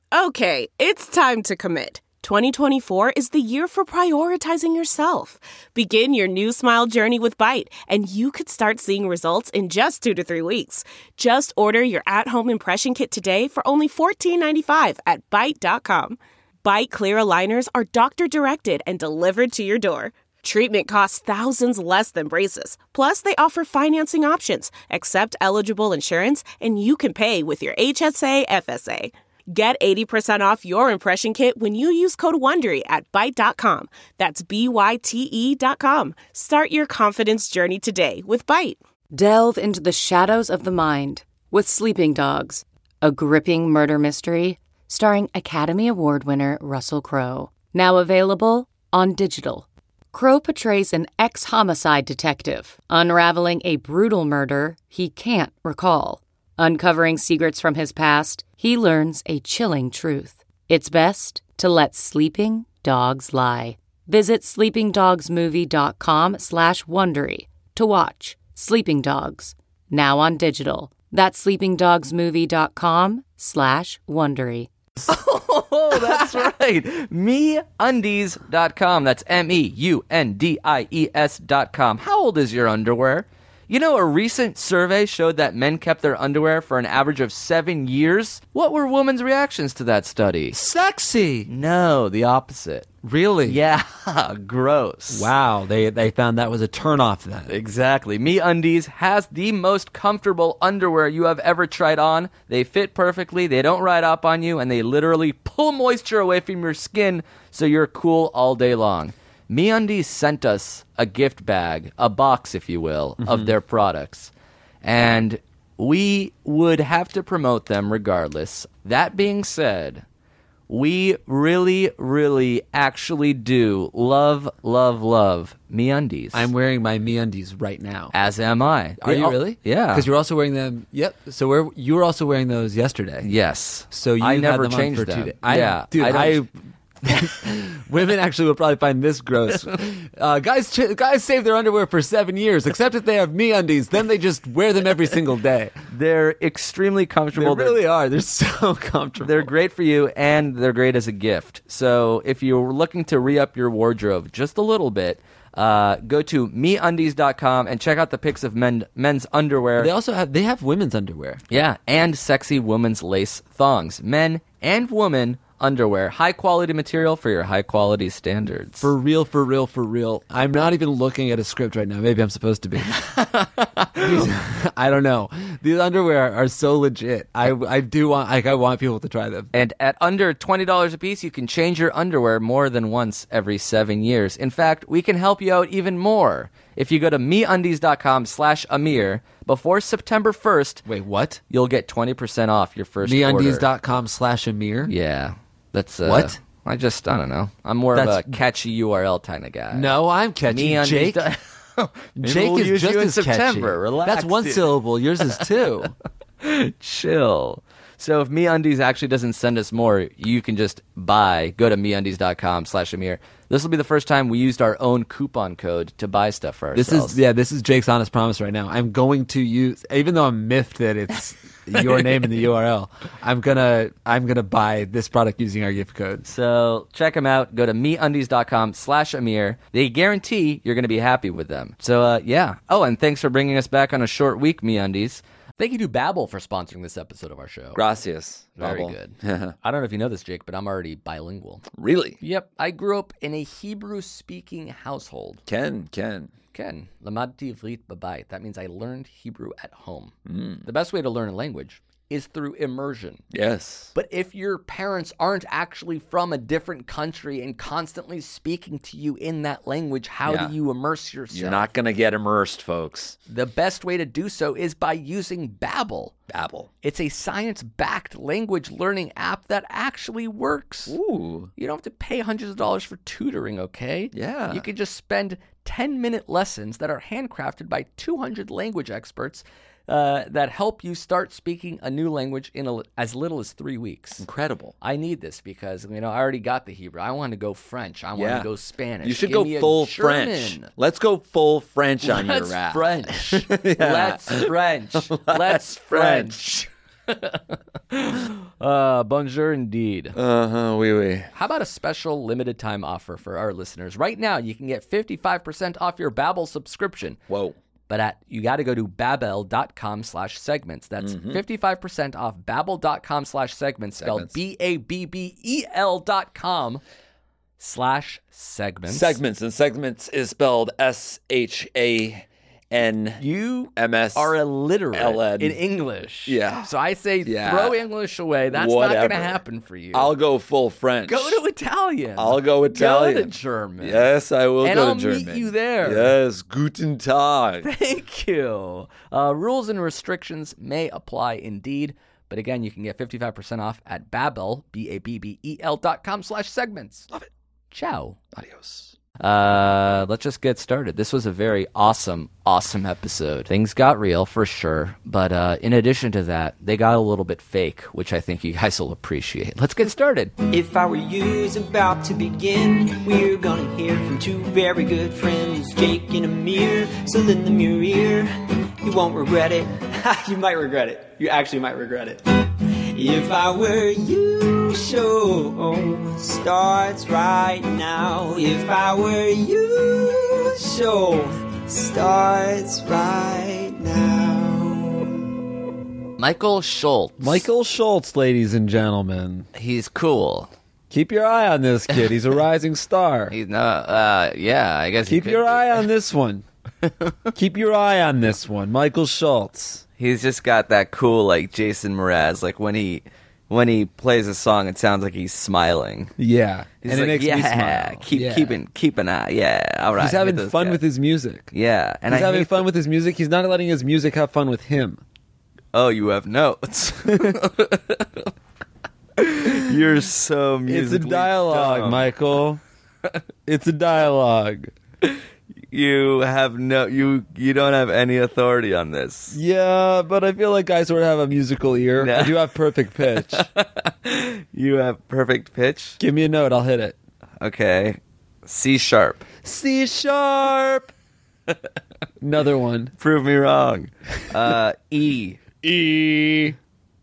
Okay, it's time to commit. 2024 is the year for prioritizing yourself. Begin your new smile journey with Byte, and you could start seeing results in just 2 to 3 weeks. Just order your at-home impression kit today for only $14.95 at Byte.com. Byte Clear aligners are doctor-directed and delivered to your door. Treatment costs thousands less than braces. Plus, they offer financing options, accept eligible insurance, and you can pay with your HSA FSA. Get 80% off your impression kit when you use code WONDERY at Byte.com. That's BYTE.com. Start your confidence journey today with Byte. Delve into the shadows of the mind with Sleeping Dogs, a gripping murder mystery starring Academy Award winner Russell Crowe. Now available on digital. Crowe portrays an ex-homicide detective unraveling a brutal murder he can't recall. Uncovering secrets from his past, he learns a chilling truth. It's best to let sleeping dogs lie. Visit sleepingdogsmovie.com/Wondery to watch Sleeping Dogs, now on digital. That's sleepingdogsmovie.com/Wondery. Oh, that's right. MeUndies.com. That's MEUNDIES.com. How old is your underwear? You know, a recent survey showed that men kept their underwear for an average of 7 years. What were women's reactions to that study? Sexy. No, the opposite. Really? Yeah, gross. Wow, they found that was a turnoff then. Exactly. MeUndies has the most comfortable underwear you have ever tried on. They fit perfectly, they don't ride up on you, and they literally pull moisture away from your skin so you're cool all day long. MeUndies sent us a gift bag, a box, if you will, of their products. And we would have to promote them regardless. That being said, we really, really actually do love MeUndies. I'm wearing my MeUndies right now. As am I. Are you really? Yeah. Because you're also wearing them. Yep. So you were also wearing those yesterday. Yes. So you I had never them on changed for them. 2 days. Yeah. Women actually will probably find this gross. Guys save their underwear for 7 years, except if they have MeUndies. Then they just wear them every single day. They're extremely comfortable. They really are. They're so comfortable. They're great for you, and they're great as a gift. So if you're looking to re-up your wardrobe just a little bit, go to MeUndies.com and check out the pics of men's underwear. They also have women's underwear. Yeah, and sexy women's lace thongs. Men and women underwear. High quality material for your high quality standards. For real, for real, for real. I'm not even looking at a script right now. Maybe I'm supposed to be. I don't know. These underwear are so legit. I want people to try them. And at under $20 a piece, you can change your underwear more than once every 7 years. In fact, we can help you out even more. If you go to MeUndies.com/Amir before September 1st. Wait, what? You'll get 20% off your first order. MeUndies.com/Amir? Yeah. That's what? I don't know. I'm more of a catchy URL kind of guy. No, I'm catchy. Jake? Jake is just as catchy. Relax, that's one dude. syllable. Yours is two. Chill. So if MeUndies actually doesn't send us more, you can just go to MeUndies.com/Amir. This will be the first time we used our own coupon code to buy stuff for ourselves. This is Jake's honest promise right now. I'm going to use, even though I'm miffed that it's your name in the URL, I'm gonna buy this product using our gift code. So check them out. Go to MeUndies.com/Amir. They guarantee you're going to be happy with them. So yeah. Oh, and thanks for bringing us back on a short week, MeUndies. Thank you to Babbel for sponsoring this episode of our show. Gracias. Very Babbel. good. I don't know if you know this, Jake, but I'm already bilingual. Really? Yep. I grew up in a Hebrew-speaking household. Ken. Lamadti ivrit b'bayit. That means I learned Hebrew at home. The best way to learn a language is through immersion. Yes. But if your parents aren't actually from a different country and constantly speaking to you in that language, how do you immerse yourself? You're not going to get immersed, folks. The best way to do so is by using Babbel. Babbel. It's a science-backed language learning app that actually works. Ooh. You don't have to pay hundreds of dollars for tutoring, okay? Yeah. You can just spend 10-minute lessons that are handcrafted by 200 language experts that help you start speaking a new language in as little as 3 weeks. Incredible. I need this because, I already got the Hebrew. I want to go French. I want to go Spanish. You should Give go me a full German. French. Let's go full French on your app. French. Let's French. Let's French. Bonjour indeed. Oui, oui. How about a special limited time offer for our listeners? Right now, you can get 55% off your Babbel subscription. Whoa. But you got to go to babbel.com/segments. That's 55% off babbel.com/segments, spelled babbel.com/segments. Segments, and segments is spelled SHANMS. You are illiterate LN. in English. Yeah. So I say Yeah. throw English away. That's not Whatever. going to happen for you. I'll go full French. go to Italian. I'll go Italian. Go to German. Yes, I will And go I'll to German. meet you there. Yes, guten Tag. Thank you. Rules and restrictions may apply indeed. But again, you can get 55% off at Babbel, babbel.com/segments. Love it. Ciao. Adios. Let's just get started. This was a very awesome episode. Things got real for sure, but in addition to that, they got a little bit fake, which I think you guys will appreciate. Let's get started. If I Were You is about to begin. We're gonna hear from two very good friends, Jake and Amir. So lend them your ear. You won't regret it. You might regret it. You actually might regret it. If I Were You show starts right now. If I Were You show starts right now. Michael Schultz. Michael Schultz, ladies and gentlemen. He's cool. Keep your eye on this kid. He's a rising star. He's not, yeah, I guess Keep your eye on this one. Keep your eye on this one. Michael Schultz. He's just got that cool, like, Jason Mraz. Like, when he plays a song, it sounds like he's smiling. Yeah. He's and like, it makes me smile. keep an eye. Yeah, all right. He's having hit those fun guys. with his music. Yeah, and He's I having hate fun with his music. He's not letting his music have fun with him. Oh, you have notes. You're so It's a musically dialogue, dumb. Michael. It's a dialogue. You have you don't have any authority on this. Yeah, but I feel like I sort of have a musical ear. No. I do have perfect pitch. You have perfect pitch. Give me a note. I'll hit it. Okay, C sharp. C sharp. Another one. Prove me wrong. E. E.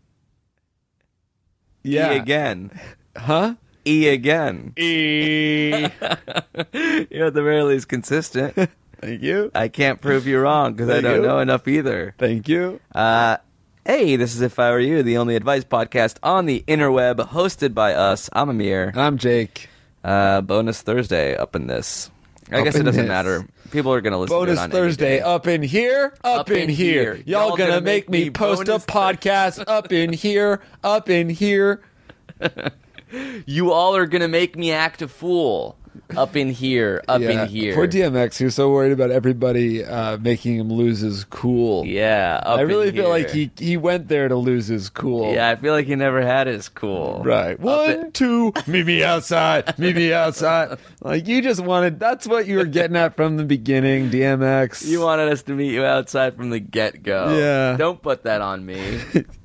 Yeah. E again. Huh? E again. E. You're at the very least consistent. Thank you. I can't prove you wrong because I Thank don't you. know enough either. Thank you. Hey, this is If I Were You, the only advice podcast on the interweb, hosted by us. I'm Amir. I'm Jake. Bonus Thursday up in this. I Up guess it in doesn't this. matter. People are going to listen Bonus to it on Thursday. any day. Up in here. Up in here. Y'all gonna make me post a bonus podcast. Up in here. Up in here. You all are going to make me act a fool. Up in here. Up Yeah. in here. Poor DMX, he was so worried about everybody making him lose his cool. Yeah. Up I really in feel like here. he went there to lose his cool. Yeah, I feel like he never had his cool. Right. Up 1, 2, meet me outside. Meet me outside. Like, you just wanted, that's what you were getting at from the beginning, DMX. You wanted us to meet you outside from the get-go. Yeah. Don't put that on me.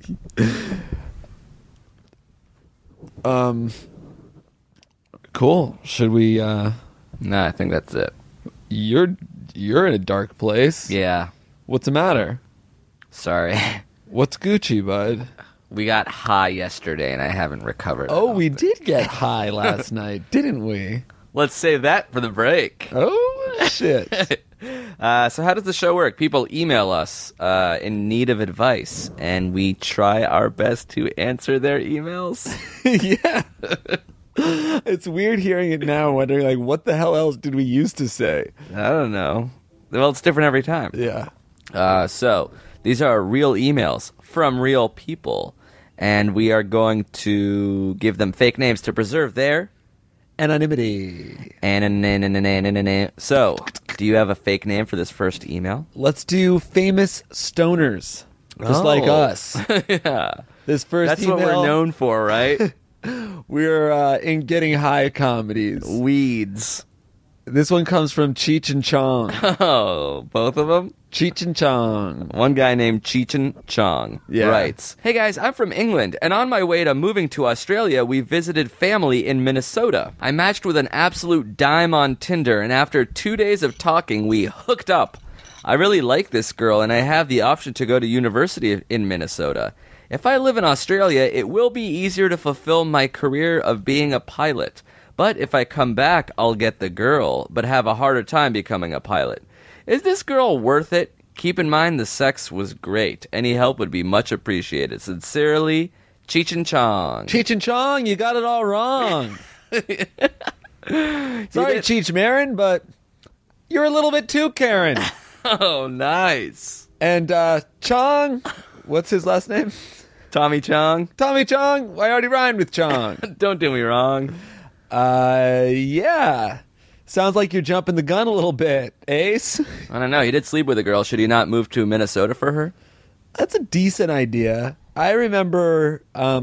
Cool. Should we, No, I think that's it. you're in a dark place. Yeah. What's the matter? Sorry. What's Gucci, bud? We got high yesterday, and I haven't recovered. Oh, enough. we did get high last night, didn't we? Let's save that for the break. Oh, shit. So how does the show work? People email us in need of advice, and we try our best to answer their emails. Yeah. It's weird hearing it now, wondering, like, what the hell else did we used to say? I don't know. Well, it's different every time. Yeah. So these are real emails from real people, and we are going to give them fake names to preserve their Anonymity. So, do you have a fake name for this first email? Let's do famous stoners, just Oh. like us. Yeah. This first That's email, what we're known for, right? we're in getting high comedies. Weeds. This one comes from Cheech and Chong. Oh, both of them? Cheech and Chong. One guy named Cheechin Chong writes, "Hey guys, I'm from England, and on my way to moving to Australia, we visited family in Minnesota. I matched with an absolute dime on Tinder, and after 2 days of talking, we hooked up. I really like this girl, and I have the option to go to university in Minnesota. If I live in Australia, it will be easier to fulfill my career of being a pilot. But if I come back, I'll get the girl, but have a harder time becoming a pilot. Is this girl worth it? Keep in mind the sex was great. Any help would be much appreciated. Sincerely, Cheech and Chong. Cheech and Chong, you got it all wrong. Sorry, Cheech Marin, but you're a little bit too Karen. Oh, nice. And Chong, what's his last name? Tommy Chong. Tommy Chong. I already rhymed with Chong. Don't do me wrong. Yeah. Sounds like you're jumping the gun a little bit, Ace. I don't know. He did sleep with a girl. Should he not move to Minnesota for her? That's a decent idea. I remember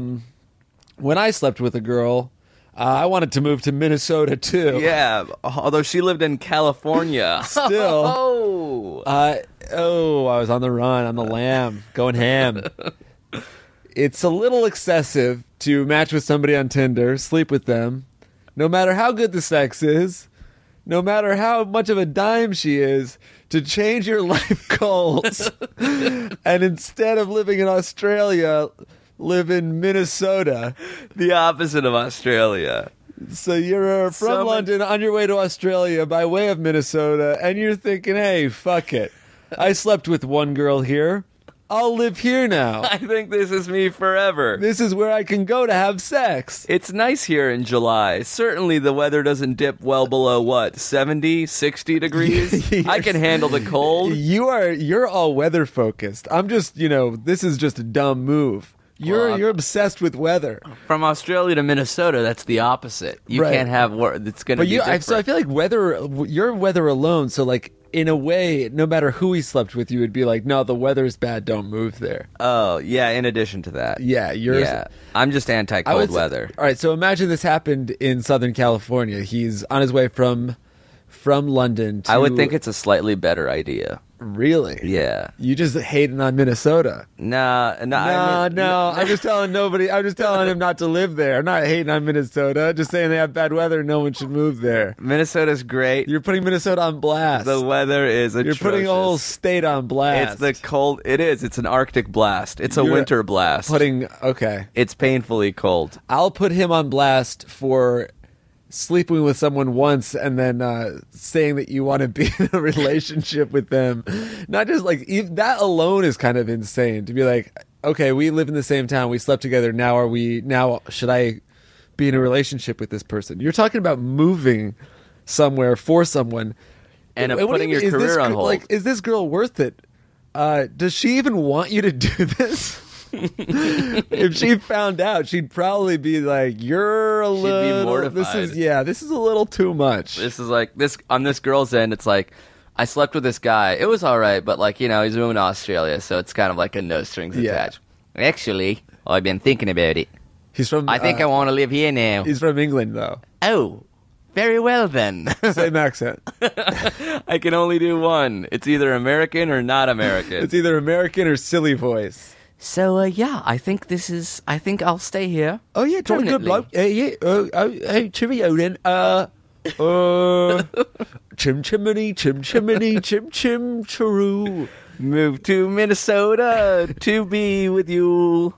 when I slept with a girl, I wanted to move to Minnesota too. Yeah, although she lived in California. Still. Oh. I was on the run, on the lam, going ham. It's a little excessive to match with somebody on Tinder, sleep with them, no matter how good the sex is, no matter how much of a dime she is, to change your life goals. And instead of living in Australia, live in Minnesota. The opposite of Australia. So you're from London on your way to Australia by way of Minnesota, and you're thinking, hey, fuck it. I slept with one girl here. I'll live here now. I think this is me forever. This is where I can go to have sex. It's nice here in July. Certainly the weather doesn't dip well below, 70, 60 degrees? I can handle the cold. You're all weather focused. I'm just, this is just a dumb move. You're obsessed with weather. From Australia to Minnesota, that's the opposite. You Right. can't have it's going to be different. So I feel like you're weather alone, so like, in a way, no matter who he slept with, you would be like, no, the weather's bad, don't move there. Oh, yeah, in addition to that. Yeah, I'm just anti-cold say- weather. All right, so imagine this happened in Southern California. He's on his way from London to... I would think it's a slightly better idea. Really? Yeah. You just hating on Minnesota. No. No, I'm just telling him not to live there. I'm not hating on Minnesota. Just saying they have bad weather. No one should move there. Minnesota's great. You're putting Minnesota on blast. The weather is atrocious. You're putting a whole state on blast. It's the cold. It is. It's an Arctic blast. It's a winter blast. Okay. It's painfully cold. I'll put him on blast for sleeping with someone once and then saying that you want to be in a relationship with them. Not just like that alone is kind of insane to be like, okay, we live in the same town, we slept together, now should I be in a relationship with this person? You're talking about moving somewhere for someone And what do putting you your mean? career on hold. Like, is this girl worth it? Does she even want you to do this? If she found out, she'd probably be like, "You're a little." mortified. This is a little too much. This is like this on this girl's end. It's like I slept with this guy. It was all right, but like he's moving to Australia, so it's kind of like a no strings attached. Actually, I've been thinking about it. He's from. I think I want to live here now. He's from England, though. Oh, very well then. Same accent. I can only do one. It's either American or not American. It's either American or silly voice. So I think I think I'll stay here. Oh yeah, jolly good bloke. Hey, cheerio then. Chim chimney, chim chimney, chim chim chiroo. Move to Minnesota to be with you.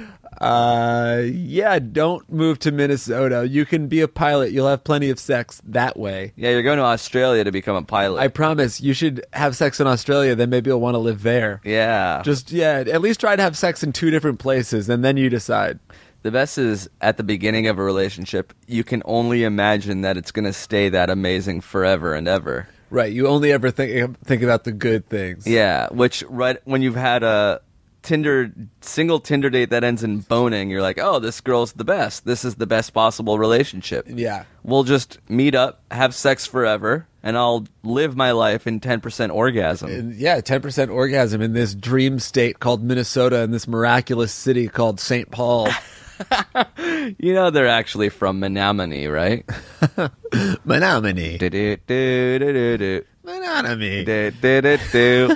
Yeah, don't move to Minnesota. You can be a pilot. You'll have plenty of sex that way. Yeah, you're going to Australia to become a pilot. I promise. You should have sex in Australia, then maybe you'll want to live there. Yeah. At least try to have sex in 2 different places, and then you decide. The best is at the beginning of a relationship, you can only imagine that it's going to stay that amazing forever and ever. Right. You only ever think about the good things. Yeah, which right when you've had a single Tinder date that ends in boning, you're like, oh, this girl's the best. This is the best possible relationship. Yeah. We'll just meet up, have sex forever, and I'll live my life in 10% orgasm. And 10% orgasm in this dream state called Minnesota in this miraculous city called St. Paul. They're actually from Menominee, right? Menominee. Do-do-do-do-do-do. Menominee. Do-do-do-do.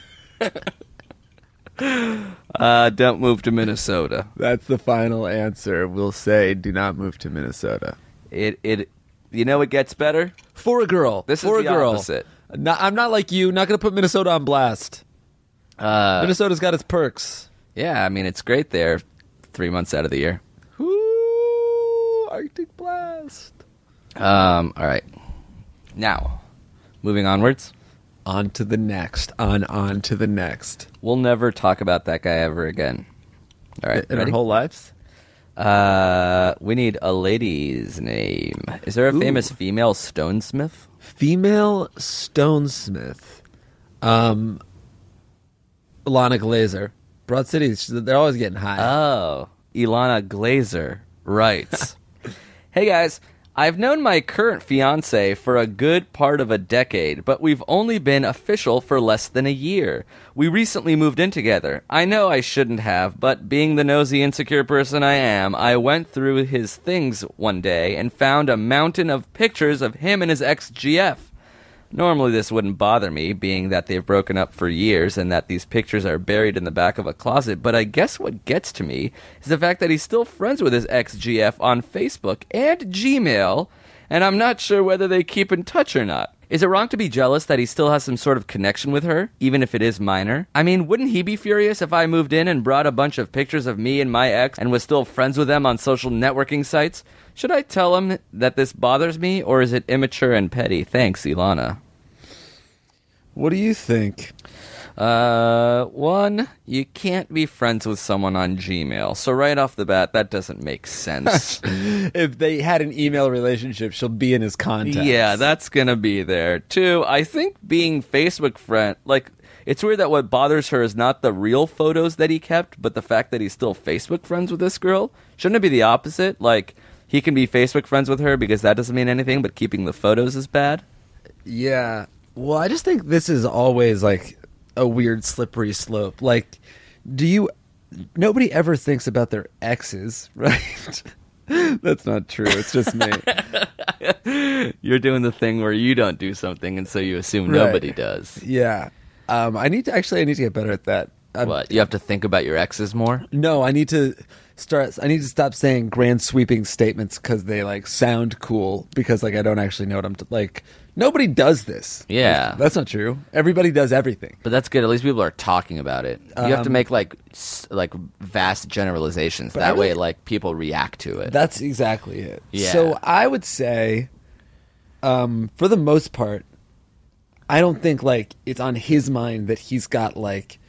Don't move to Minnesota. That's the final answer. We'll say do not move to Minnesota. It gets better? For a girl. This for is the a girl. opposite. I'm not like you. Not going to put Minnesota on blast. Minnesota's got its perks. Yeah, I mean, it's great there 3 months out of the year. Ooh, Arctic blast. All right. Now, moving onwards. On to the next. On to the next. We'll never talk about that guy ever again. All right, In our ready? whole lives? We need a lady's name. Is there a famous female stonesmith? Female stonesmith. Lana Glazer. Broad City, they're always getting high. Oh, Ilana Glazer. Right. Hey, guys. I've known my current fiancé for a good part of a decade, but we've only been official for less than a year. We recently moved in together. I know I shouldn't have, but being the nosy, insecure person I am, I went through his things one day and found a mountain of pictures of him and his ex-GF. Normally this wouldn't bother me, being that they've broken up for years and that these pictures are buried in the back of a closet, but I guess what gets to me is the fact that he's still friends with his ex-GF on Facebook and Gmail, and I'm not sure whether they keep in touch or not. Is it wrong to be jealous that he still has some sort of connection with her, even if it is minor? I mean, wouldn't he be furious if I moved in and brought a bunch of pictures of me and my ex and was still friends with them on social networking sites? Should I tell him that this bothers me, or is it immature and petty? Thanks, Ilana. What do you think? One, you can't be friends with someone on Gmail. So right off the bat, that doesn't make sense. If they had an email relationship, she'll be in his contacts. Yeah, that's gonna be there. Two, I think being Facebook friend, like, it's weird that what bothers her is not the real photos that he kept, but the fact that he's still Facebook friends with this girl. Shouldn't it be the opposite? Like, he can be Facebook friends with her because that doesn't mean anything, but keeping the photos is bad? Yeah. Well, I just think this is always like a weird slippery slope. Like, nobody ever thinks about their exes, right? That's not true. It's just me. You're doing the thing where you don't do something, and so you assume Right. nobody does. Yeah. I need to get better at that. What? You have to think about your exes more? No, I need to stop saying grand sweeping statements because they like sound cool because like I don't actually know what I'm like. Nobody does this. Yeah. That's not true. Everybody does everything. But that's good. At least people are talking about it. You have to make like vast generalizations. That way, like, people react to it. That's exactly it. Yeah. So I would say, for the most part, I don't think like it's on his mind that he's got like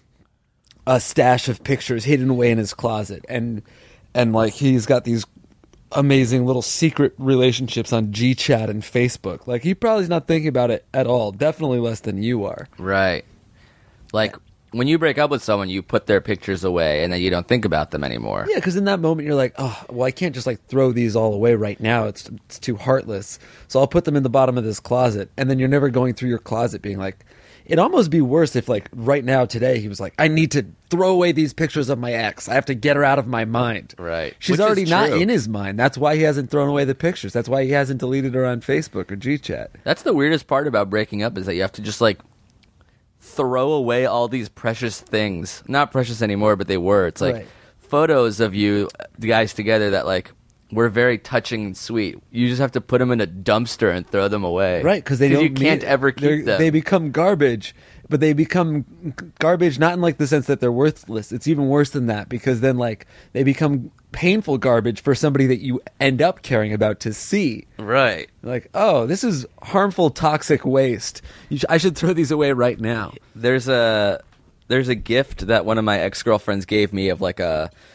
a stash of pictures hidden away in his closet, and like he's got these amazing little secret relationships on GChat and Facebook. Like he probably is not thinking about it at all. Definitely less than you are. Right. Like, when you break up with someone, you put their pictures away, and then you don't think about them anymore. Yeah, because in that moment you're like, oh, well, I can't just like throw these all away right now. It's too heartless. So I'll put them in the bottom of this closet, and then you're never going through your closet being like, it'd almost be worse if like right now today he was like, I need to throw away these pictures of my ex. I have to get her out of my mind. Right. She's Which is already not true. in his mind. That's why he hasn't thrown away the pictures. That's why he hasn't deleted her on Facebook or GChat. That's the weirdest part about breaking up, is that you have to just like throw away all these precious things. Not precious anymore, but they were. It's like Right. photos of you guys together that like were very touching and sweet. You just have to put them in a dumpster and throw them away. Right, because you can't ever keep them. They become garbage, but they become garbage not in like the sense that they're worthless. It's even worse than that, because then like they become painful garbage for somebody that you end up caring about to see. Right. Like, oh, this is harmful, toxic waste. I should throw these away right now. There's a gift that one of my ex-girlfriends gave me of like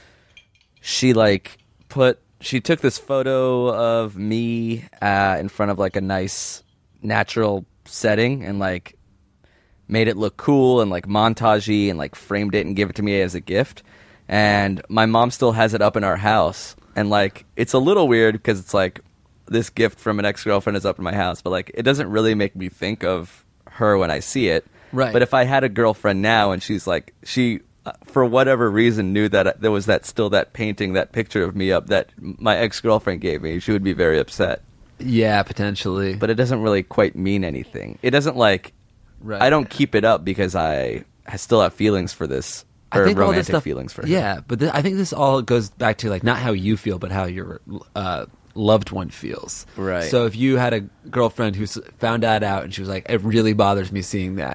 she took this photo of me in front of like a nice natural setting and like made it look cool and like montagey and like framed it and gave it to me as a gift. And my mom still has it up in our house. And like, it's a little weird because it's like this gift from an ex-girlfriend is up in my house, but like it doesn't really make me think of her when I see it. Right. But if I had a girlfriend now and she's like, for whatever reason knew that there was that painting, that picture of me up that my ex-girlfriend gave me, she would be very upset. Yeah, potentially. But it doesn't really quite mean anything. It doesn't like, Right. I don't keep it up because I still have feelings for this, or all romantic this stuff, feelings for her. Yeah, but I think this all goes back to like not how you feel, but how your loved one feels. Right. So if you had a girlfriend who found that out and she was like, it really bothers me seeing that,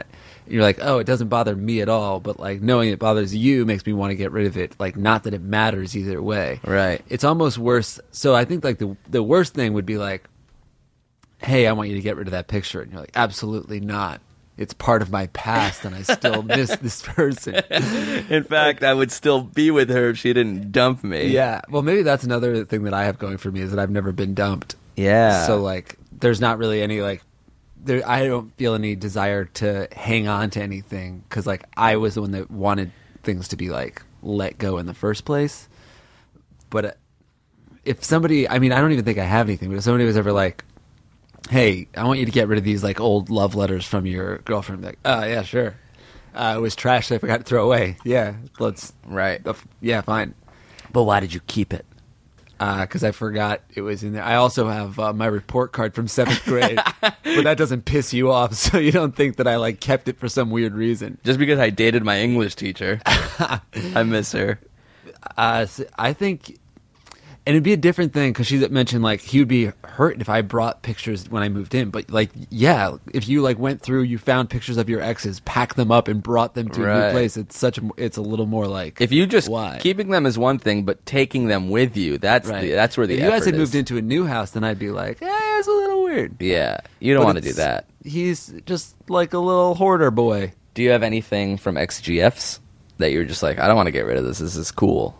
You're like, oh, it doesn't bother me at all, but like knowing it bothers you makes me want to get rid of it. Like, not that it matters either way. Right. It's almost worse. So I think like the worst thing would be like, hey, I want you to get rid of that picture. And you're like, absolutely not. It's part of my past, and I still miss this person. In fact, I would still be with her if she didn't dump me. Yeah. Well, maybe that's another thing that I have going for me is that I've never been dumped. Yeah. So like, there's not really any like, I don't feel any desire to hang on to anything because like I was the one that wanted things to be like let go in the first place. But if somebody, I mean, I don't even think I have anything, but if somebody was ever like, hey, I want you to get rid of these like old love letters from your girlfriend, like, oh yeah, sure. It was trash that I forgot to throw away. Yeah, let's. Right. Yeah, fine. But why did you keep it? Because I forgot it was in there. I also have my report card from 7th grade, but that doesn't piss you off, so you don't think that I like kept it for some weird reason. Just because I dated my English teacher. I miss her. So I think, and it'd be a different thing because she mentioned like he would be hurt if I brought pictures when I moved in. But like, yeah, if you like went through, you found pictures of your exes, packed them up, and brought them to a new place. It's a little more like if you just why? Keeping them is one thing, but taking them with you, that's Right. that's where the if you effort guys had is. moved into a new house, then I'd be like, it's a little weird. Yeah, you don't But want to do it's- that. He's just like a little hoarder boy. Do you have anything from XGFs that you're just like, I don't want to get rid of this. This is cool.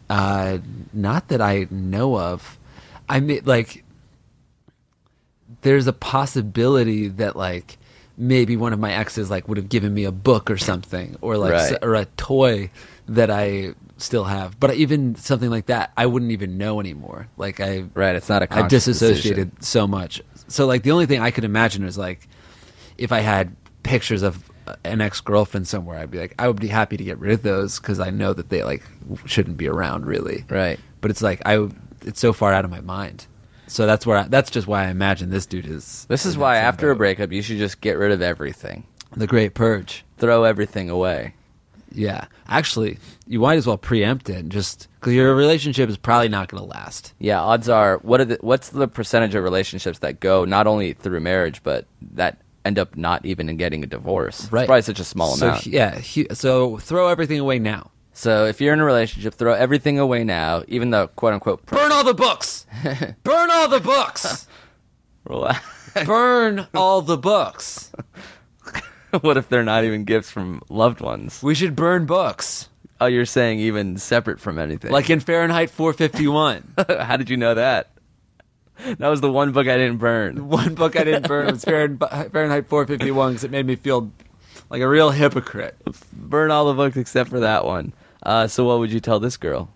Not that I know of. I mean, like, there's a possibility that like maybe one of my exes like would have given me a book or something, or like Right. or a toy that I still have. But even something like that, I wouldn't even know anymore. Like Right, it's not a I conscious disassociated decision. so much. So like the only thing I could imagine is like if I had pictures of an ex-girlfriend somewhere, I'd be like, I would be happy to get rid of those because I know that they like shouldn't be around really. Right. But it's like it's so far out of my mind. So that's just why I imagine this dude is. This is in why that same after a boat. breakup, you should just get rid of everything. The Great Purge. Throw everything away. Yeah, actually, you might as well preempt it, just because your relationship is probably not going to last. Yeah, odds are, what's the percentage of relationships that go not only through marriage, but that end up not even in getting a divorce? Right. It's probably such a small amount. So throw everything away now. So if you're in a relationship, throw everything away now, even though, quote unquote, Burn all the books. Burn all the books. Burn all the books. What if they're not even gifts from loved ones? We should burn books, Oh, you're saying even separate from anything. like in Fahrenheit 451. How did you know that? That was the one book I didn't burn. One book I didn't burn was Fahrenheit 451 because it made me feel like a real hypocrite. Burn all the books except for that one. So what would you tell this girl?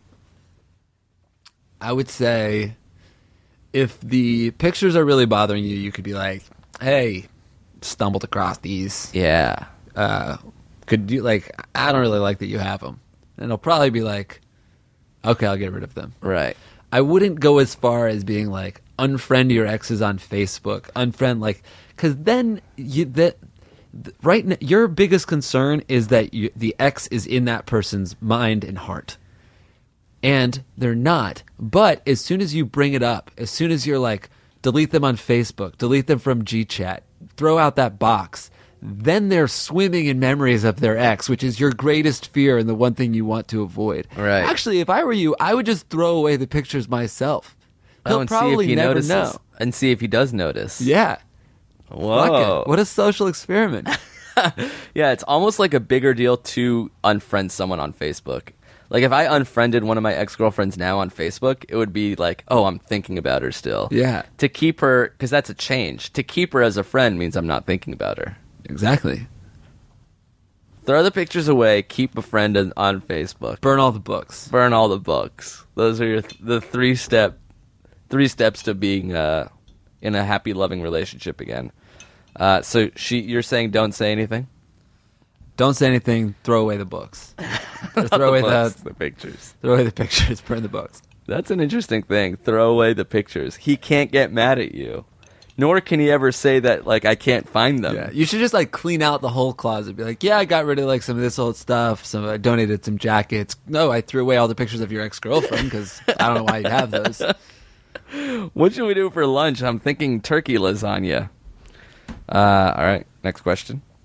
I would say if the pictures are really bothering you, you could be like, hey, stumbled across these. Yeah. Could you, like, I don't really like that you have them. And it'll probably be like, okay, I'll get rid of them. Right. I wouldn't go as far as being like, unfriend your exes on Facebook. Unfriend, like, because then right now, your biggest concern is that the ex is in that person's mind and heart. And they're not. But as soon as you bring it up, as soon as you're like, delete them on Facebook, delete them from GChat, throw out that box, then they're swimming in memories of their ex, which is your greatest fear and the one thing you want to avoid. Right. Actually, if I were you, I would just throw away the pictures myself. He'll and probably see if he never notices. know. And see if he does notice. Yeah. Whoa. Fuck it. What a social experiment. Yeah, it's almost like a bigger deal to unfriend someone on Facebook. Like, if I unfriended one of my ex-girlfriends now on Facebook, it would be like, oh, I'm thinking about her still. Yeah. To keep her, because that's a change. To keep her as a friend means I'm not thinking about her. Exactly. Throw the pictures away, keep a friend on Facebook. Burn all the books. Burn all the books. Those are the three steps to being in a happy, loving relationship again. So you're saying don't say anything? Don't say anything. Throw away the books. Or throw away the pictures. throw away the pictures. Burn the books. That's an interesting thing. Throw away the pictures. He can't get mad at you. Nor can he ever say that, like, I can't find them. Yeah, you should just like clean out the whole closet. Be like, yeah, I got rid of like some of this old stuff. Some I donated some jackets. No, I threw away all the pictures of your ex-girlfriend because I don't know why you'd have those. What should we do for lunch? I'm thinking turkey lasagna. All right, next question.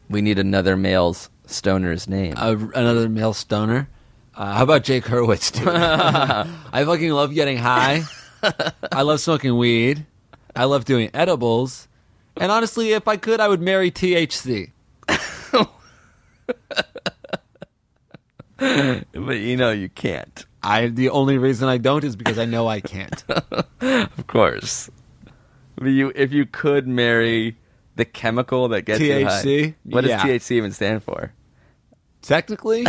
We need another male's stoner's name. Another male stoner. How about Jake Hurwitz, dude? I fucking love getting high. I love smoking weed. I love doing edibles. And honestly, if I could, I would marry THC. But you can't. The only reason I don't is because I know I can't. Of course. If you could marry the chemical that gets you high. THC? What Yeah. does THC even stand for? Technically,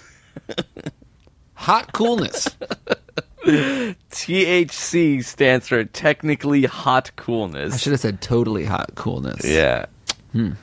hot coolness. THC stands for technically hot I coolness. should have said totally hot coolness. Yeah. You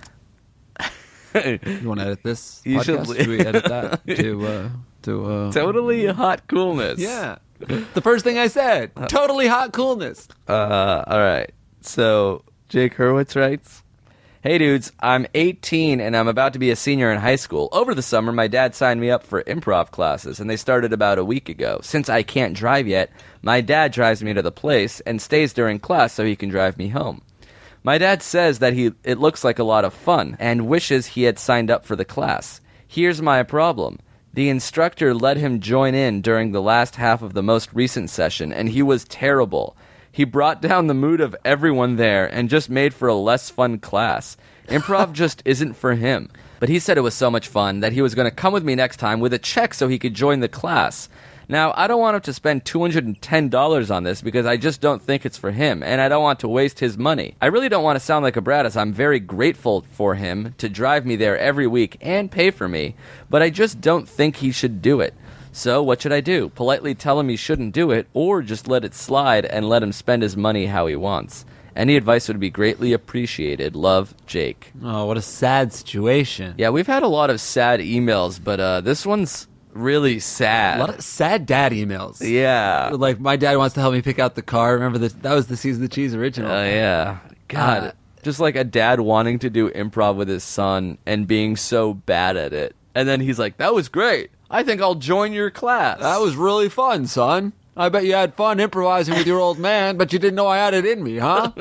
want to edit this You podcast? should- Should we edit that to Totally hot coolness. Yeah. The first thing I said. Totally hot coolness. All right. So Jake Hurwitz writes, "Hey dudes, I'm 18 and I'm about to be a senior in high school. Over the summer, my dad signed me up for improv classes, and they started about a week ago. Since I can't drive yet, my dad drives me to the place and stays during class so he can drive me home. My dad says that it looks like a lot of fun and wishes he had signed up for the class. Here's my problem. The instructor let him join in during the last half of the most recent session, and he was terrible. He brought down the mood of everyone there and just made for a less fun class. Improv just isn't for him. But he said it was so much fun that he was going to come with me next time with a check so he could join the class. Now, I don't want him to spend $210 on this because I just don't think it's for him, and I don't want to waste his money. I really don't want to sound like a brat, as I'm very grateful for him to drive me there every week and pay for me, but I just don't think he should do it. So what should I do? Politely tell him he shouldn't do it, or just let it slide and let him spend his money how he wants? Any advice would be greatly appreciated. Love, Jake." Oh, what a sad situation. Yeah, we've had a lot of sad emails, but this one's really sad. A lot of sad dad emails. Yeah. Like, my dad wants to help me pick out the car. Remember that was the Season of the Cheese original. Oh, yeah. God. Just like a dad wanting to do improv with his son and being so bad at it. And then he's like, "That was great. I think I'll join your class." That was really fun, son. I bet you had fun improvising with your old man, but you didn't know I had it in me, huh?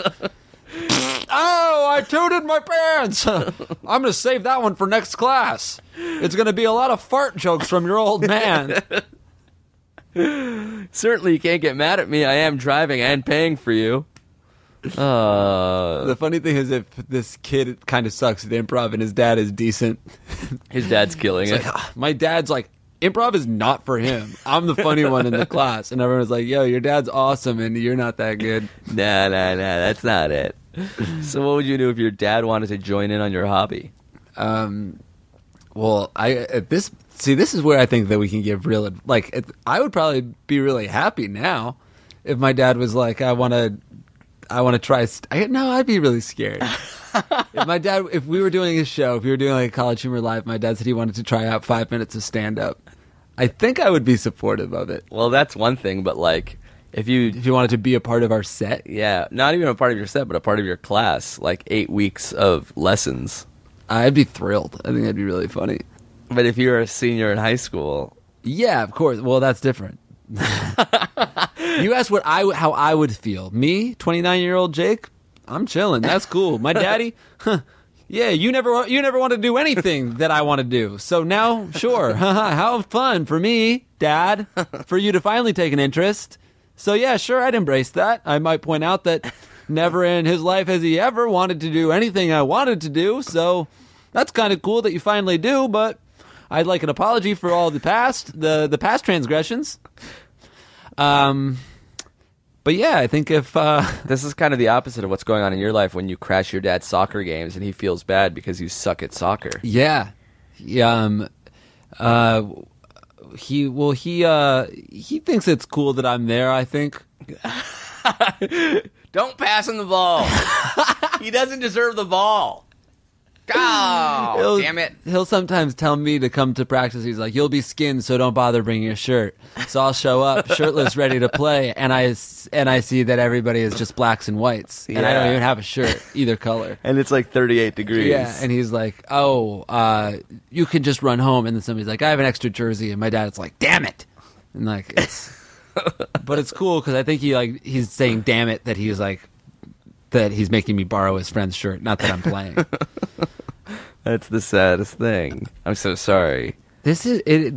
Oh, I tooted my pants. I'm going to save that one for next class. It's going to be a lot of fart jokes from your old man. Certainly you can't get mad at me. I am driving and paying for you. The funny thing is, if this kid kind of sucks at improv and his dad is decent, His dad's killing it. my dad's like, improv is not for him. I'm the funny one in the class. And everyone's like, yo, your dad's awesome and you're not that good. Nah, that's not it. So what would you do if your dad wanted to join in on your hobby? Well, this is where I think that we can give I would probably be really happy now if my dad was like, I want to try. No, I'd be really scared. If we were doing a show, if we were doing like a College Humor Live, my dad said he wanted to try out 5 minutes of stand-up. I think I would be supportive of it. Well, that's one thing, but like if you wanted to be a part of our set. Yeah, not even a part of your set, but a part of your class, like 8 weeks of lessons. I'd be thrilled. I think that'd be really funny. But if you're a senior in high school, yeah, of course. Well, that's different. You asked how I would feel. Me, 29-year-old Jake, I'm chilling. That's cool. My daddy, yeah, you never want to do anything that I want to do. So now, sure, how fun for me, Dad, for you to finally take an interest. So yeah, sure, I'd embrace that. I might point out that never in his life has he ever wanted to do anything I wanted to do. So that's kind of cool that you finally do, but I'd like an apology for all the past transgressions. But yeah, I think if this is kind of the opposite of what's going on in your life when you crash your dad's soccer games and he feels bad because you suck at soccer. Yeah. He thinks it's cool that I'm there, I think. Don't pass him the ball. He doesn't deserve the ball. Oh, damn it. He'll sometimes tell me to come to practice. He's like, "You'll be skinned, so don't bother bringing a shirt." So I'll show up shirtless, ready to play, and I see that everybody is just blacks and whites, and I don't even have a shirt, either color. And it's like 38 degrees. Yeah, and he's like, "Oh, you can just run home." And then somebody's like, "I have an extra jersey," and my dad's like, "Damn it!" And like, but it's cool because I think he's saying "damn it" that he's making me borrow his friend's shirt, not that I'm playing. That's the saddest thing. I'm so sorry. This is it.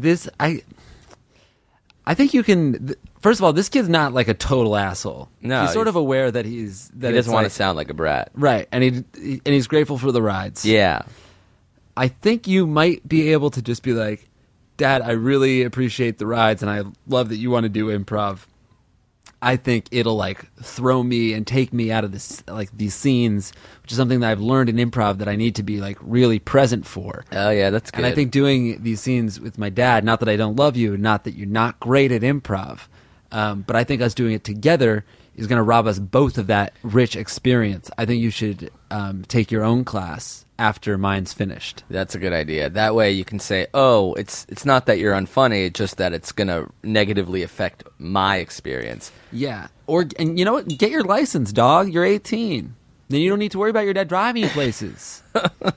I think you can. First of all, this kid's not like a total asshole. No, he's sort he's- of aware that He it's doesn't want to like- sound like a brat. right, and he's grateful for the rides. Yeah. I think you might be able to just be like, Dad, I really appreciate the rides, and I love that you want to do improv. I think it'll like throw me and take me out of this, like these scenes, which is something that I've learned in improv that I need to be like really present for. Oh, yeah, that's good. And I think doing these scenes with my dad, not that I don't love you, not that you're not great at improv, but I think us doing it together is going to rob us both of that rich experience. I think you should take your own class after mine's finished. That's a good idea. That way you can say, oh, it's not that you're unfunny, it's just that it's going to negatively affect my experience. Yeah. And you know what? Get your license, dog. You're 18. Then you don't need to worry about your dad driving you places.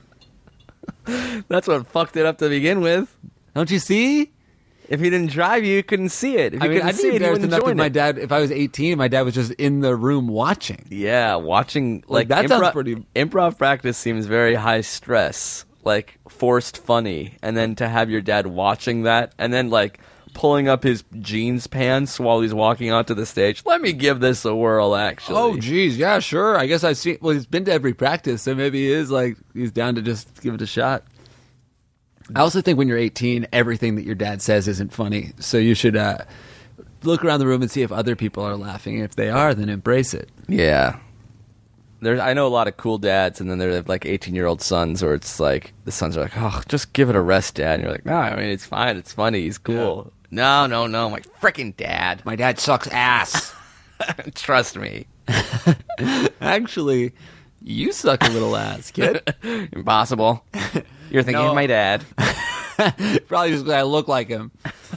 That's what fucked it up to begin with. Don't you see? If he didn't drive you couldn't see it. If you couldn't I'd see be it, you embarrassed wouldn't enough with join my it. dad. If I was 18, my dad was just in the room watching. Yeah, watching Like, that sounds pretty- improv practice seems very high stress, like forced funny, and then to have your dad watching that, and then like pulling up his jeans pants while he's walking onto the stage. Let me give this a whirl. Actually, Oh, geez. Yeah, sure. I guess I've seen. Well, he's been to every practice, so maybe he is like he's down to just give it a shot. I also think when you're 18, everything that your dad says isn't funny. So you should look around the room and see if other people are laughing. If they are, then embrace it. yeah. I know a lot of cool dads, and then they have like 18-year-old sons, or it's like the sons are like, "Oh, just give it a rest, Dad." And you're like, "No, I mean it's fine, it's funny, he's cool." No, my freaking dad. My dad sucks ass. Trust me. Actually, you suck a little ass, kid. Impossible. You're thinking No. of my dad. Probably just because I look like him.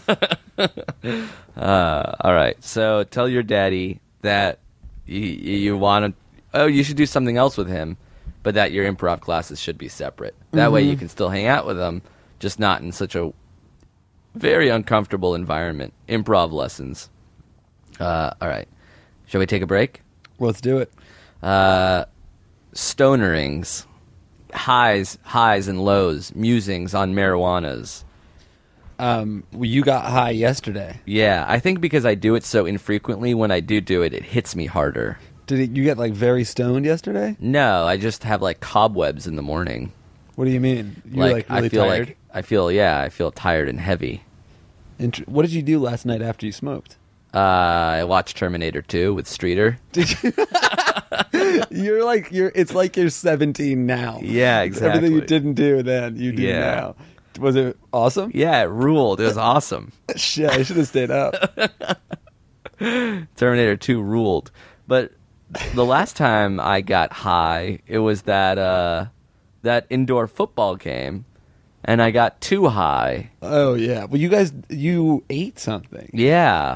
All right. So tell your daddy that you want to. Oh, you should do something else with him, but that your improv classes should be separate. That way you can still hang out with him, just not in such a very uncomfortable environment. Improv lessons. All right. Shall we take a break? Let's do it. Stonerings, highs and lows, musings on marijuanas. You got high yesterday. Yeah, I think because I do it so infrequently, when I do it, it hits me harder. Did you get like very stoned yesterday? No, I just have like cobwebs in the morning. What do you mean? You're Like, really I feel tired? like I feel tired and heavy. What did you do last night after you smoked? I watched Terminator 2 with Streeter. Did you? It's like you're 17 now. Yeah, exactly. Everything you didn't do then, you do Yeah. now. Was it awesome? Yeah, it ruled. It was awesome. Shit, I should have stayed up. Terminator 2 ruled. But the last time I got high, it was that indoor football game, and I got too high. Oh yeah. Well, you ate something. Yeah.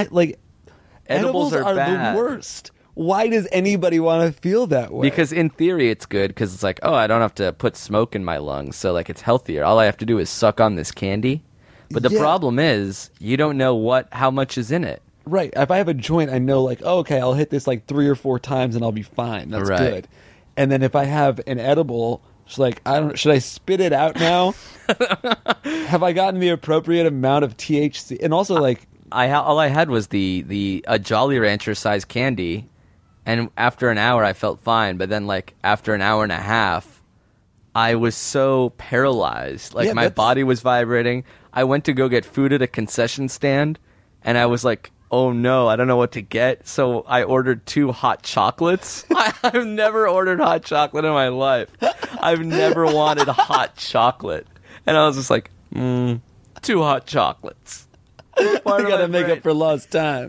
Edibles are bad. the worst. Why does anybody want to feel that way? Because in theory it's good, because it's like, oh, I don't have to put smoke in my lungs, so like it's healthier. All I have to do is suck on this candy. But the Yeah. problem is you don't know how much is in it. right. If I have a joint, I know like, oh, okay, I'll hit this like 3 or 4 times and I'll be fine. That's Right. good. And then if I have an edible, it's like should I spit it out now? Have I gotten the appropriate amount of THC? And also like All I had was a Jolly Rancher size candy, and after an hour I felt fine. But then like after an hour and a half, I was so paralyzed. Like Yeah, my that's- body was vibrating. I went to go get food at a concession stand, and I was like, oh no, I don't know what to get. So I ordered 2 hot chocolates. I've never ordered hot chocolate in my life. I've never wanted hot chocolate. And I was just like, 2 hot chocolates. I gotta make up for lost time.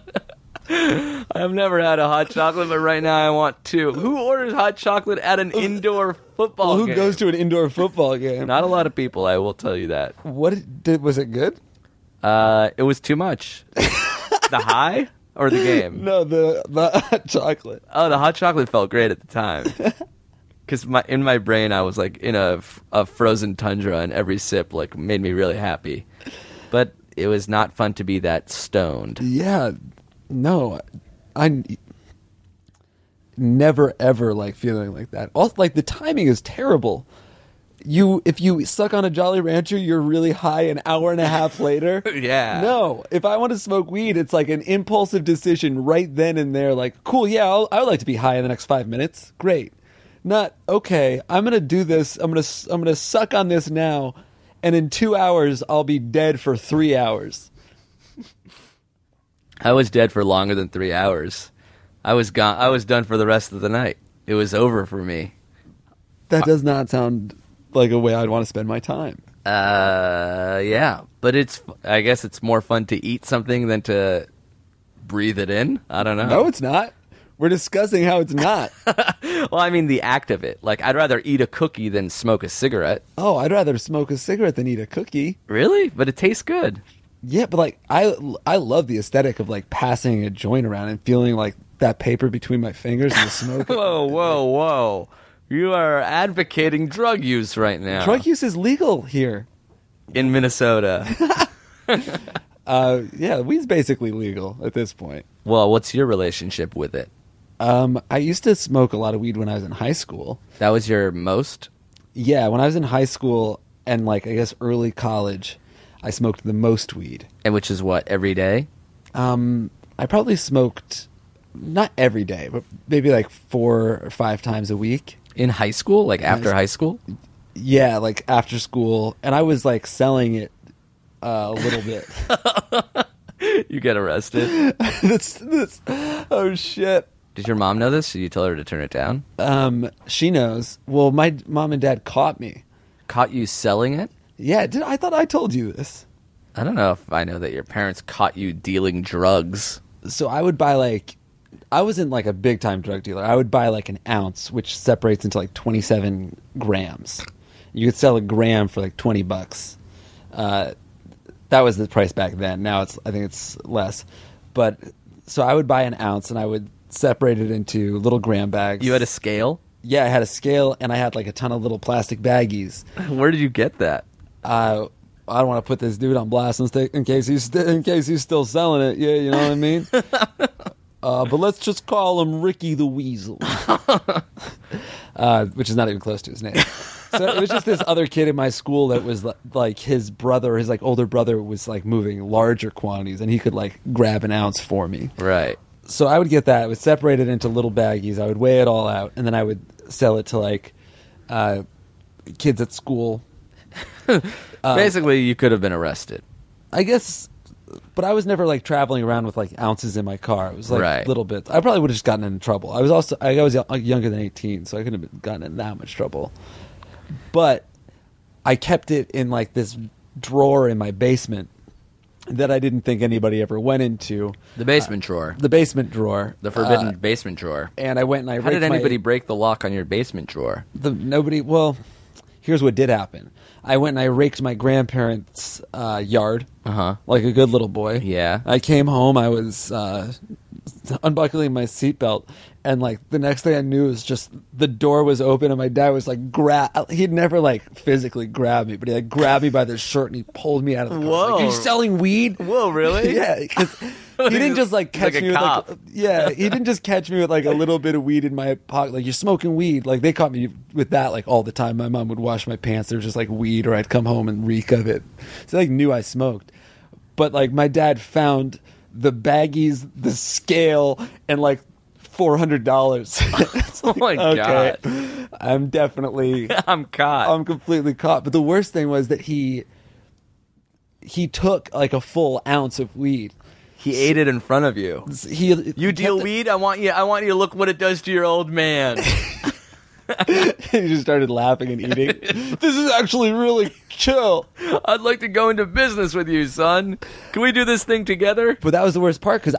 I've never had a hot chocolate, but right now I want 2. Who orders hot chocolate at an indoor football Well, who game? goes to an indoor football game? Not a lot of people, I will tell you that. Was it good? It was too much. The high or the game? No, the hot chocolate. Oh, the hot chocolate felt great at the time. Because in my brain, I was like in a frozen tundra, and every sip like made me really happy. But it was not fun to be that stoned. Yeah, no, I never ever like feeling like that. Also, like the timing is terrible. if you suck on a Jolly Rancher, you're really high an hour and a half later. Yeah. No, if I want to smoke weed, it's like an impulsive decision right then and there. Like, cool, yeah, I would like to be high in the next 5 minutes. Great. Not, okay, I'm going to do this. I'm going to suck on this now. And in 2 hours, I'll be dead for 3 hours. I was dead for longer than 3 hours. I was gone. I was done for the rest of the night. It was over for me. That does not sound like a way I'd want to spend my time. Yeah, but I guess it's more fun to eat something than to breathe it in. I don't know. No, it's not. We're discussing how it's not. Well, I mean the act of it. Like, I'd rather eat a cookie than smoke a cigarette. Oh, I'd rather smoke a cigarette than eat a cookie. Really? But it tastes good. Yeah, but like I love the aesthetic of like passing a joint around and feeling like that paper between my fingers and the smoke. Whoa. You are advocating drug use right now. Drug use is legal here. In Minnesota. Yeah, weed's basically legal at this point. Well, what's your relationship with it? I used to smoke a lot of weed when I was in high school. That was your most? Yeah, when I was in high school and like I guess early college, I smoked the most weed. And which is what, every day? I probably smoked not every day, but maybe like 4 or 5 times a week. In high school? Like after high school? Yeah, like after school, and I was like selling it a little bit. You get arrested. Oh shit. Did your mom know this? Did you tell her to turn it down? She knows. Well, my mom and dad caught me. Caught you selling it? Yeah, I thought I told you this. I don't know if I know that your parents caught you dealing drugs. So I would buy like, I wasn't like a big time drug dealer. I would buy like an ounce, which separates into like 27 grams. You could sell a gram for like $20. That was the price back then. Now I think it's less. But so I would buy an ounce and I would separate it into little gram bags. You had a scale? Yeah, I had a scale and I had like a ton of little plastic baggies. Where did you get that? I don't want to put this dude on blast in case he's still selling it. Yeah, you know what I mean. But let's just call him Ricky the Weasel, which is not even close to his name. So it was just this other kid in my school that was like his brother, his like older brother was like moving larger quantities, and he could like grab an ounce for me. Right. So I would get that. I would separate it into little baggies. I would weigh it all out, and then I would sell it to like kids at school. Basically, you could have been arrested. I guess, but I was never like traveling around with like ounces in my car. It was like Right. little bits. I probably would have just gotten in trouble. I was younger than 18, so I couldn't have gotten in that much trouble. But I kept it in like this drawer in my basement that I didn't think anybody ever went into. The basement drawer. The basement drawer. The forbidden basement drawer. And I went and I How did raked anybody break the lock on your basement drawer? Well, here's what did happen. I went and I raked my grandparents' yard, like a good little boy. Yeah. I came home. I was unbuckling my seatbelt, and like the next thing I knew was just the door was open, and my dad was like he'd never like physically grabbed me, but he like grabbed me by the shirt and he pulled me out of the car. Whoa. Like, are you selling weed? Whoa, really? Yeah, because he didn't just like catch Like a me with cop. like he didn't just catch me with like a little bit of weed in my pocket. Like, you're smoking weed. Like, they caught me with that like all the time. My mom would wash my pants. There was just like weed, or I'd come home and reek of it. So they like knew I smoked. But like my dad found the baggies, the scale, and like $400. Oh my God. I'm definitely I'm caught. I'm completely caught. But the worst thing was that he took like a full ounce of weed. He ate it in front of you. You deal weed? I want you to look what it does to your old man. He just started laughing and eating. This is actually really chill. I'd like to go into business with you, son. Can we do this thing together? But that was the worst part, because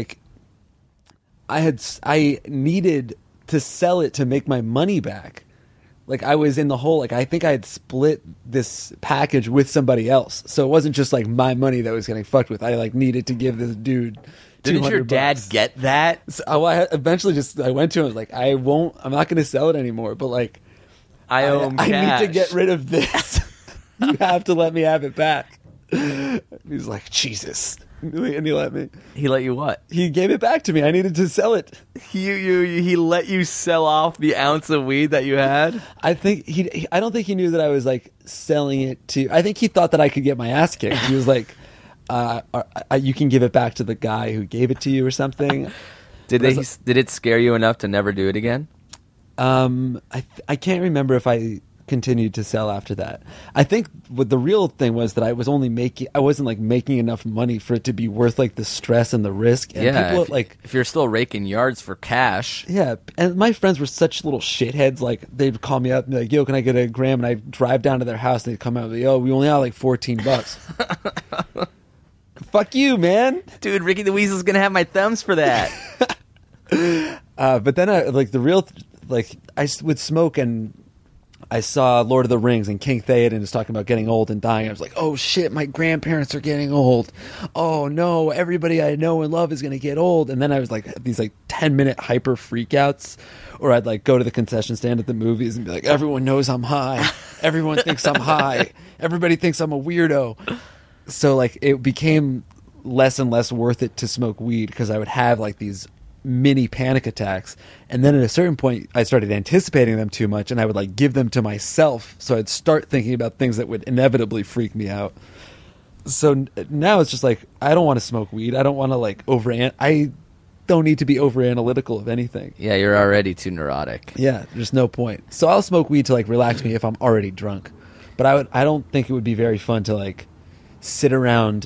I needed to sell it to make my money back. Like, I was in the hole. Like, I think I had split this package with somebody else, so it wasn't just like my money that was getting fucked with. I like needed to give this dude. Didn't your dad $200. get that? So I eventually I went to him. I was like, I'm not going to sell it anymore. But like, I owe him cash. I need to get rid of this. You have to let me have it back. He's like, Jesus. And he let me. He let you what? He gave it back to me. I needed to sell it. He let you sell off the ounce of weed that you had? I think I don't think he knew that I was like selling it to. I think he thought that I could get my ass kicked. He was like, "You can give it back to the guy who gave it to you or something." Did it scare you enough to never do it again? I can't remember if I continued to sell after that. I think what the real thing was that I wasn't like making enough money for it to be worth like the stress and the risk. And people, if you're still raking yards for cash. Yeah, and my friends were such little shitheads. Like they'd call me up and be like, "Yo, can I get a gram?" And I'd drive down to their house and they'd come out and be like, "Yo, we only have like $14." Fuck you, man. Dude, Ricky the Weasel's gonna have my thumbs for that. But then I would smoke, and I saw Lord of the Rings, and King Theoden was talking about getting old and dying. I was like, oh shit, my grandparents are getting old. Oh no, everybody I know and love is going to get old. And then I was like, these like 10-minute hyper freakouts, or I'd like go to the concession stand at the movies and be like, everyone knows I'm high. Everyone thinks I'm high. Everybody thinks I'm a weirdo. So like it became less and less worth it to smoke weed because I would have like these mini panic attacks, and then at a certain point I started anticipating them too much, and I would like give them to myself, so I'd start thinking about things that would inevitably freak me out. So now it's just like I don't want to smoke weed. I don't want to like I don't need to be over analytical of anything. Yeah, you're already too neurotic. Yeah, there's no point. So I'll smoke weed to like relax me if I'm already drunk, but I don't think it would be very fun to like sit around,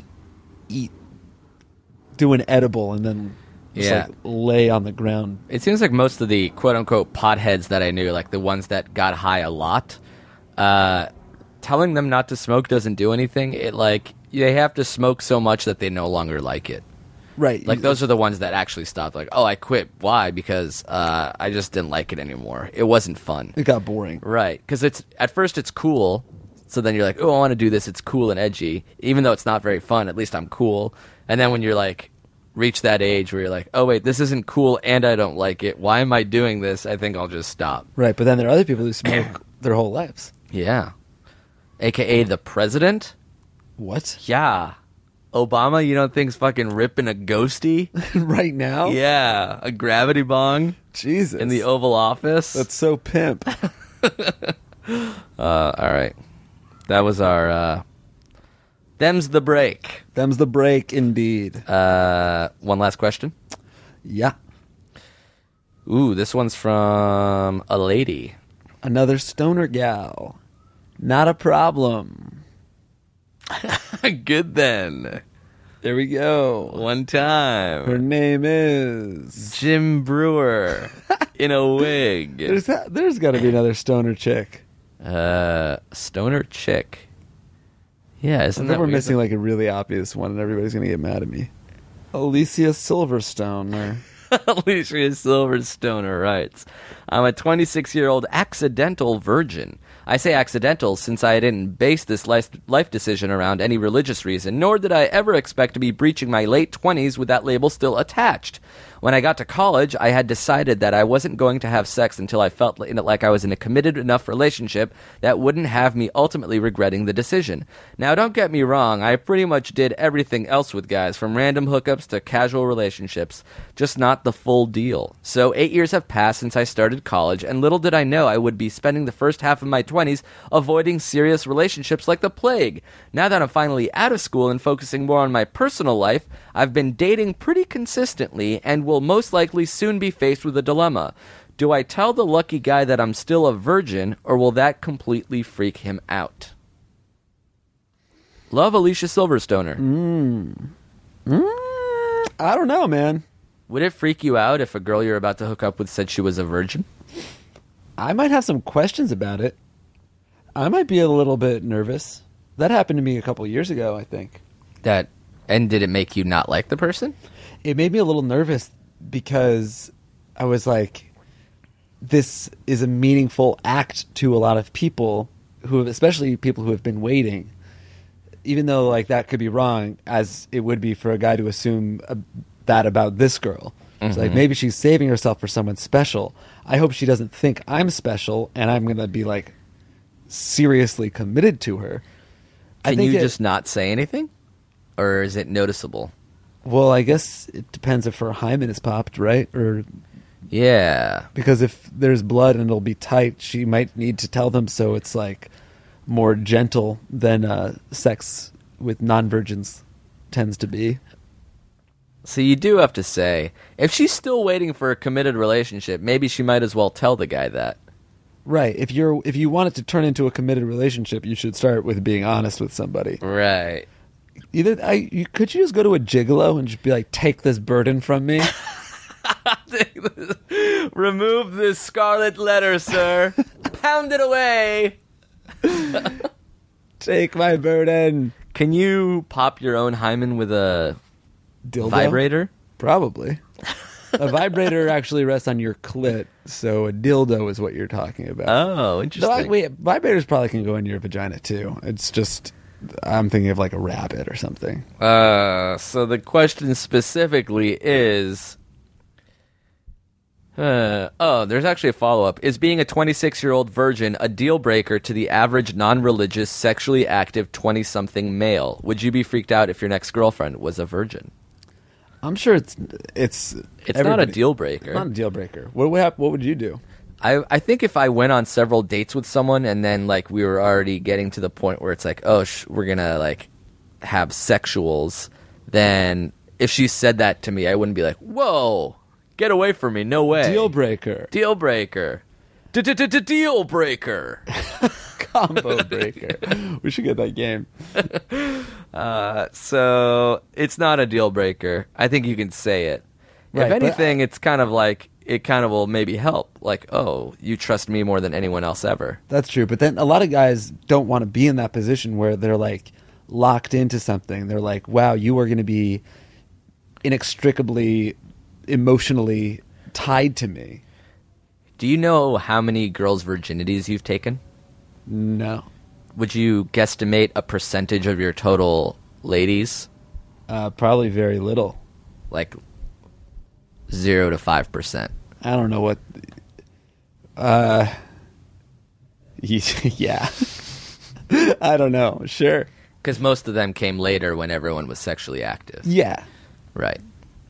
do an edible, and then just like lay on the ground. It seems like most of the quote-unquote potheads that I knew, like the ones that got high a lot, telling them not to smoke doesn't do anything. It like they have to smoke so much that they no longer like it. Right. Like those are the ones that actually stopped. Like, oh, I quit. Why? Because I just didn't like it anymore. It wasn't fun. It got boring. Right. Because at first it's cool. So then you're like, oh, I want to do this. It's cool and edgy. Even though it's not very fun, at least I'm cool. And then when you're like, reach that age where you're like, oh wait, this isn't cool and I don't like it. Why am I doing this? I think I'll just stop. Right, but then there are other people who smoke their whole lives. Yeah. AKA the president? What? Yeah. Obama, you don't think's fucking ripping a ghosty? Right now? Yeah. A gravity bong? Jesus. In the Oval Office? That's so pimp. All right. That was our... Them's the break. Them's the break, indeed. One last question. Yeah. Ooh, this one's from a lady. Another stoner gal. Not a problem. Good then. There we go. One time. Her name is... Jim Brewer. In a wig. There's got to be another stoner chick. Stoner chick. Yeah, isn't that we're weird? missing like a really obvious one, and everybody's gonna get mad at me. Alicia Silverstone. Alicia Silverstone writes, I'm a 26-year-old accidental virgin. I say accidental since I didn't base this life decision around any religious reason, nor did I ever expect to be breaching my late 20s with that label still attached. When I got to college, I had decided that I wasn't going to have sex until I felt like I was in a committed enough relationship that wouldn't have me ultimately regretting the decision. Now, don't get me wrong, I pretty much did everything else with guys, from random hookups to casual relationships, just not the full deal. So 8 years have passed since I started college, and little did I know I would be spending the first half of my 20s avoiding serious relationships like the plague. Now that I'm finally out of school and focusing more on my personal life, I've been dating pretty consistently and will most likely soon be faced with a dilemma. Do I tell the lucky guy that I'm still a virgin, or will that completely freak him out? Love, Alicia Silverstoner. I don't know, man. Would it freak you out if a girl you're about to hook up with said she was a virgin? I might have some questions about it. I might be a little bit nervous. That happened to me a couple of years ago, I think. And did it make you not like the person? It made me a little nervous because I was like, this is a meaningful act to a lot of people especially people who have been waiting, even though like that could be wrong, as it would be for a guy to assume that about this girl. Mm-hmm. It's like, maybe she's saving herself for someone special. I hope she doesn't think I'm special and I'm going to be like seriously committed to her. Can you just not say anything? Or is it noticeable? Well, I guess it depends if her hymen is popped, right? Or Yeah. because if there's blood and it'll be tight, she might need to tell them so it's like more gentle than sex with non-virgins tends to be. So you do have to say, if she's still waiting for a committed relationship, maybe she might as well tell the guy that. Right. If you want it to turn into a committed relationship, you should start with being honest with somebody. Right. Could you just go to a gigolo and just be like, take this burden from me? Remove this scarlet letter, sir. Pound it away. Take my burden. Can you pop your own hymen with a Dildo? vibrator? Probably. A vibrator actually rests on your clit, so a dildo is what you're talking about. Oh, interesting. Vibrators probably can go in your vagina too. It's just, I'm thinking of like a rabbit or something. So the question specifically is... there's actually a follow-up. Is being a 26-year-old virgin a deal breaker to the average non-religious, sexually active 20-something male? Would you be freaked out if your next girlfriend was a virgin? I'm sure it's not a deal breaker. Not a deal breaker. What would you do? I think if I went on several dates with someone and then like we were already getting to the point where it's like, oh, we're gonna like have sexuals, then if she said that to me, I wouldn't be like, whoa, get away from me, no way. Deal breaker. Deal breaker. Deal breaker. Combo breaker. We should get that game. So it's not a deal breaker. I think you can say it. Right, if anything, it's kind of like it kind of will maybe help. Like, oh, you trust me more than anyone else ever. That's true. But then a lot of guys don't want to be in that position where they're like locked into something. They're like, wow, you are going to be inextricably emotionally tied to me. Do you know how many girls' virginities you've taken? No. Would you guesstimate a percentage of your total ladies? Probably very little. Like 0 to 5%. I don't know what. Yeah. I don't know. Sure. Because most of them came later when everyone was sexually active. Yeah. Right.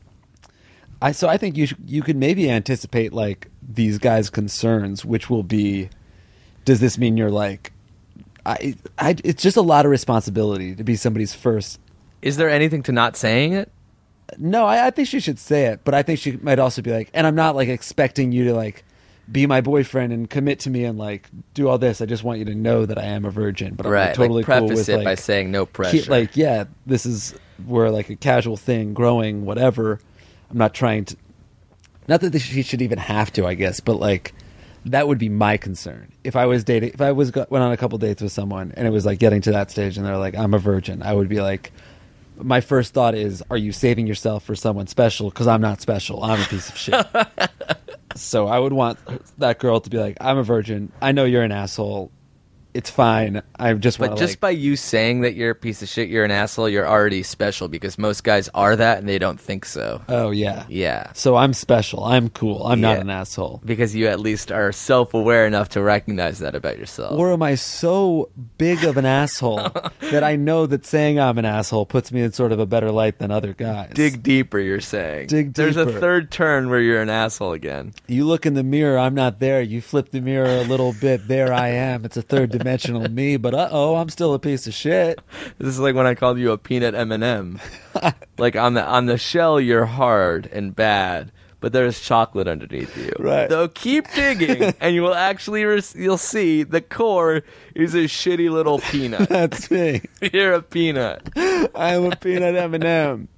So I think you could maybe anticipate like these guys' concerns, which will be, does this mean you're like, it's just a lot of responsibility to be somebody's first. Is there anything to not saying it? No, I think she should say it, but I think she might also be like, and I'm not like expecting you to like be my boyfriend and commit to me and like do all this. I just want you to know that I am a virgin. But I'm like, totally like preface cool with it like by saying no pressure. like, yeah, this is where like a casual thing, growing, whatever. I'm not trying to. Not that she should even have to, I guess, but like that would be my concern. If I was dating, went on a couple dates with someone and it was like getting to that stage and they're like, I'm a virgin, I would be like, my first thought is, are you saving yourself for someone special? Because I'm not special. I'm a piece of shit. So I would want that girl to be like, I'm a virgin. I know you're an asshole. It's fine. I just want to. But just by you saying that you're a piece of shit, you're an asshole, you're already special because most guys are that and they don't think so. Oh, yeah. Yeah. So I'm special. I'm cool. I'm not Yeah. an asshole. Because you at least are self-aware enough to recognize that about yourself. Or am I so big of an asshole that I know that saying I'm an asshole puts me in sort of a better light than other guys? Dig deeper, you're saying. Dig There's a deeper. third turn where you're an asshole again. You look in the mirror, I'm not there. You flip the mirror a little bit, there I am. It's a third dimensional me, but I'm still a piece of shit. This is like when I called you a peanut M&M. Like on the shell, you're hard and bad, but there's chocolate underneath you. Right. So keep digging, and you will actually you'll see the core is a shitty little peanut. That's me. You're a peanut, I am a peanut M&M.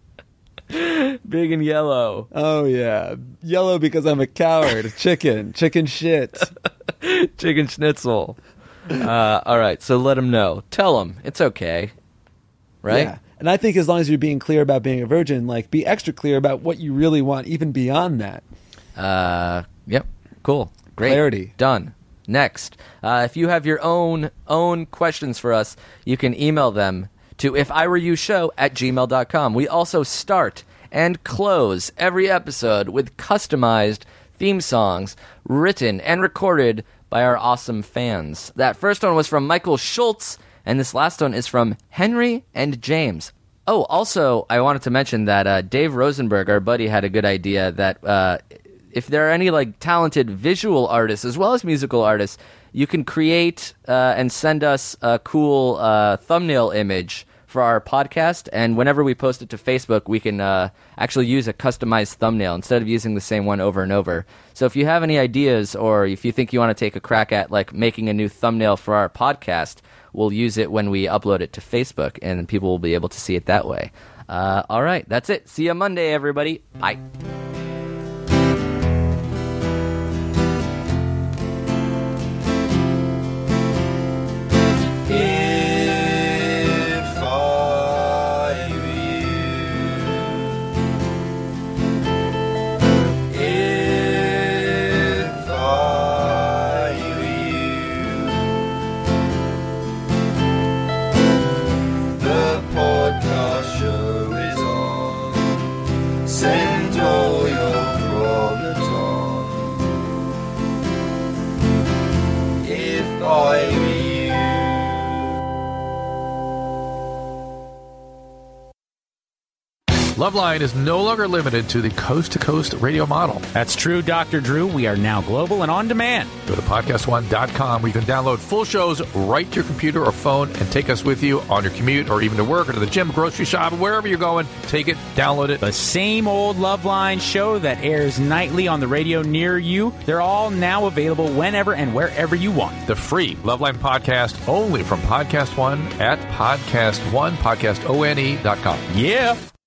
big and yellow. Oh, yeah. Yellow because I'm a coward. Chicken shit. Chicken schnitzel. All right, so let him know. Tell him it's okay, right? Yeah. And I think as long as you're being clear about being a virgin, like be extra clear about what you really want, even beyond that. Yep. Cool. Great. Clarity. Done. Next, if you have your own questions for us, you can email them to ifiwereyoushow@gmail.com. We also start and close every episode with customized theme songs written and recorded by our awesome fans. That first one was from Michael Schultz, and this last one is from Henry and James. Oh, also, I wanted to mention that Dave Rosenberg, our buddy, had a good idea that if there are any like talented visual artists as well as musical artists, you can create and send us a cool thumbnail image for our podcast, and whenever we post it to Facebook, we can actually use a customized thumbnail instead of using the same one over and over. So if you have any ideas, or if you think you want to take a crack at like making a new thumbnail for our podcast, we'll use it when we upload it to Facebook, and people will be able to see it that way. All right, that's it. See you Monday, everybody. Bye. Loveline is no longer limited to the coast-to-coast radio model. That's true, Dr. Drew. We are now global and on demand. Go to podcastone.com where you can download full shows right to your computer or phone and take us with you on your commute or even to work or to the gym, grocery shop, wherever you're going. Take it, download it. The same old Loveline show that airs nightly on the radio near you. They're all now available whenever and wherever you want. The free Loveline podcast only from Podcast One at podcastone.com. Yeah.